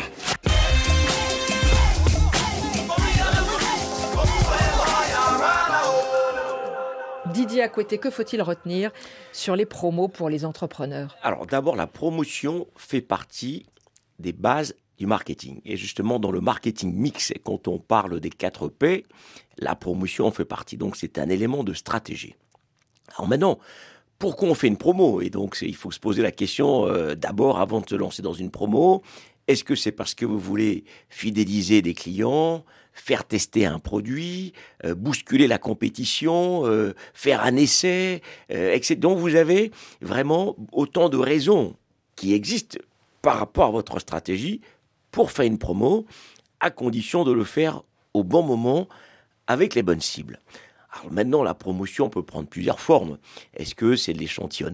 Didier Akoueté, que faut-il retenir sur les promos pour les entrepreneurs ?
Alors d'abord, la promotion fait partie des bases du marketing. Et justement, dans le marketing mix, quand on parle des quatre P, la promotion en fait partie. Donc c'est un élément de stratégie. Alors maintenant, pourquoi on fait une promo ? Et donc il faut se poser la question euh, d'abord, avant de se lancer dans une promo, est-ce que c'est parce que vous voulez fidéliser des clients, faire tester un produit, euh, bousculer la compétition, euh, faire un essai, euh, et cetera. Donc vous avez vraiment autant de raisons qui existent par rapport à votre stratégie pour faire une promo, à condition de le faire au bon moment, avec les bonnes cibles. Alors maintenant, la promotion peut prendre plusieurs formes. Est-ce que c'est de l'échantillonnage ?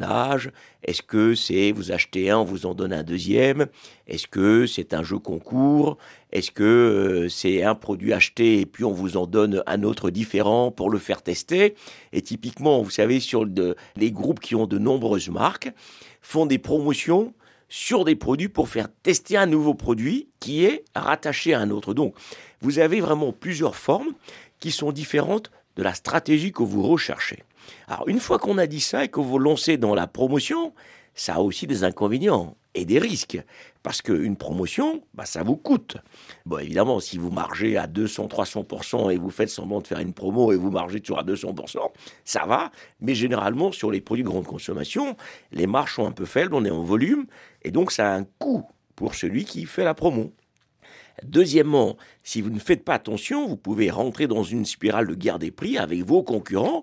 Est-ce que c'est vous achetez un, on vous en donne un deuxième ? Est-ce que c'est un jeu concours ? Est-ce que euh, c'est un produit acheté et puis on vous en donne un autre différent pour le faire tester ? Et typiquement, vous savez, sur de, les groupes qui ont de nombreuses marques font des promotions sur des produits pour faire tester un nouveau produit qui est rattaché à un autre. Donc, vous avez vraiment plusieurs formes qui sont différentes de la stratégie que vous recherchez. Alors, une fois qu'on a dit ça et que vous lancez dans la promotion, ça a aussi des inconvénients et des risques. Parce qu'une promotion, bah, ça vous coûte. Bon, évidemment, si vous margez à deux cents à trois cents pour cent et vous faites semblant de faire une promo et vous margez toujours à deux cents pour cent, ça va. Mais généralement, sur les produits de grande consommation, les marges sont un peu faibles, on est en volume. Et donc, ça a un coût pour celui qui fait la promo. Deuxièmement, si vous ne faites pas attention, vous pouvez rentrer dans une spirale de guerre des prix avec vos concurrents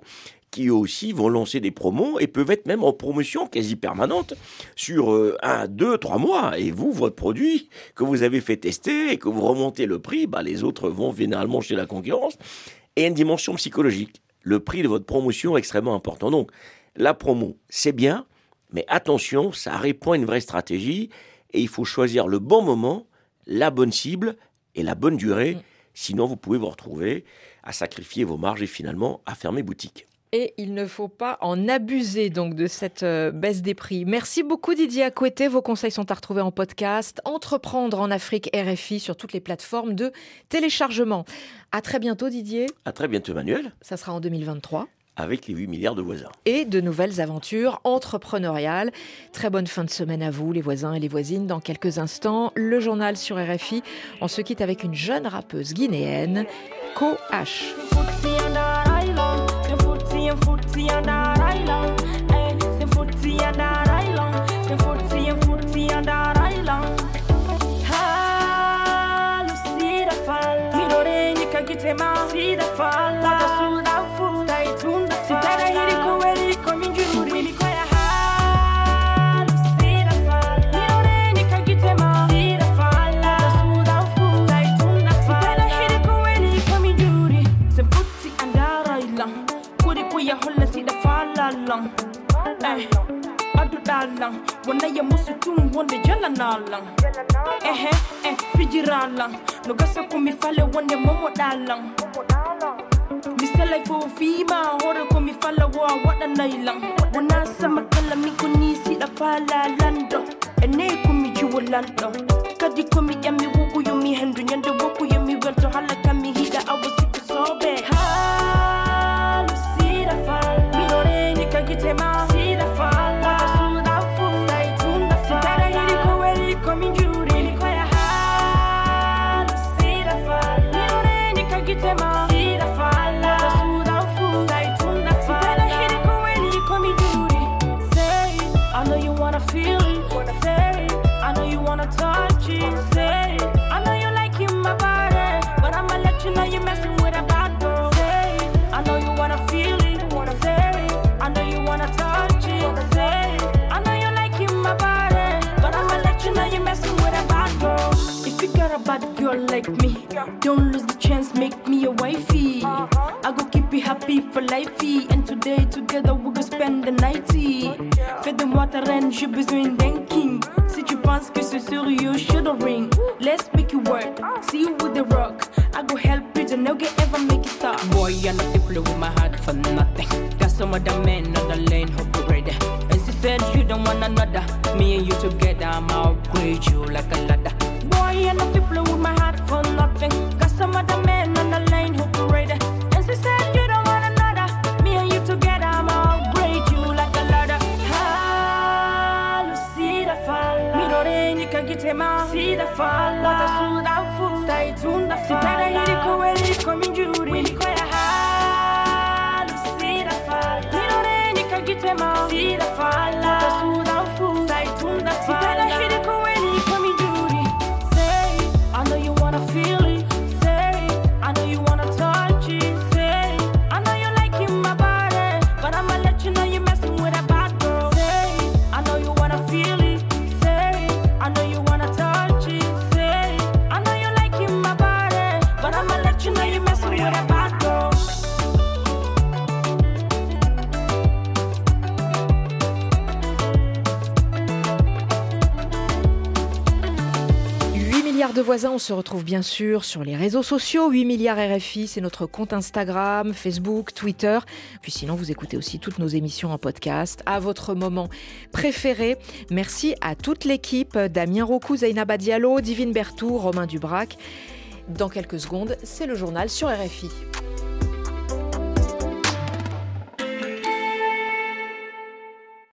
qui eux aussi vont lancer des promos et peuvent être même en promotion quasi permanente sur euh, un, deux, trois mois. Et vous, votre produit que vous avez fait tester et que vous remontez le prix, bah, les autres vont généralement chez la concurrence. Et une dimension psychologique. Le prix de votre promotion est extrêmement important. Donc, la promo, c'est bien, mais attention, ça répond à une vraie stratégie et il faut choisir le bon moment, la bonne cible et la bonne durée. Mmh. Sinon, vous pouvez vous retrouver à sacrifier vos marges et finalement à fermer boutique.
Et il ne faut pas en abuser donc de cette euh, baisse des prix. Merci beaucoup Didier Akoueté. Vos conseils sont à retrouver en podcast. Entreprendre en Afrique R F I sur toutes les plateformes de téléchargement. À très bientôt Didier.
À très bientôt Emmanuel.
Ça sera en deux mille vingt-trois.
Avec les huit milliards de voisins.
Et de nouvelles aventures entrepreneuriales. Très bonne fin de semaine à vous les voisins et les voisines. Dans quelques instants, le journal sur R F I. On se quitte avec une jeune rappeuse guinéenne, Ko H.
Wana ya musu tum wonde jala nalang eh eh fijiralang no gasa ko mi fale wonde momo dalang mi sala fo fima hore ko mi fala wa wada nailang wana sama kala mi ko ni si da fala lando ene ko mi juwalando kadi ko mi yami wuku yumi hendu nyande wuku yumi wento halaka mi hida awasi sobe ha si da fala mi dore ni kagitema si da fala bad girl like me, don't lose the chance, make me a wifey. I go keep you happy for lifey, and today together we go spend the nighty. Fais de moi ta reine, j'ai besoin d'un king. Si tu penses que c'est sérieux, should a ring. Let's make it work, see you with the rock. I go help you to never ever make it stop. Boy, you're not to play with my heart for nothing. Got some other men on the lane, hope you're ready. And she said you don't want another. Me and you together, I'ma upgrade you like a ladder. Boy, you're not to play with my heart for nothing. Got some other men on the lane, hope you're ready. And she said you don't want another. Me and you together, I'ma upgrade you like a ladder. Ah, Lucida falla. Mi doreni kagitema. Lucida falla. Wata suda fu. Stai tunda falla. Sitara hiri koweli kominjuri. Wili koya ha. Lucida falla. Mi doreni kagitema. Lucida falla. Wata suda fu. Stai tunda falla. Sitara hiri koweli kominjuri. Say, I know you wanna feel it. Say, I know you wanna touch it. Say, I know you like in my body, but I'ma let you know you're messing with a bad girl. Say, I know you wanna feel it. Say, I know you wanna touch it. Say, I know you like in my body, but I'ma let you know you're messing with a bad girl.
huit milliards de voisins, on se retrouve bien sûr sur les réseaux sociaux. huit milliards R F I, c'est notre compte Instagram, Facebook, Twitter. Puis sinon, vous écoutez aussi toutes nos émissions en podcast à votre moment préféré. Merci à toute l'équipe, Damien Rocou, Zainab Diallo, Divine Bertou, Romain Dubrac. Dans quelques secondes, c'est le journal sur R F I.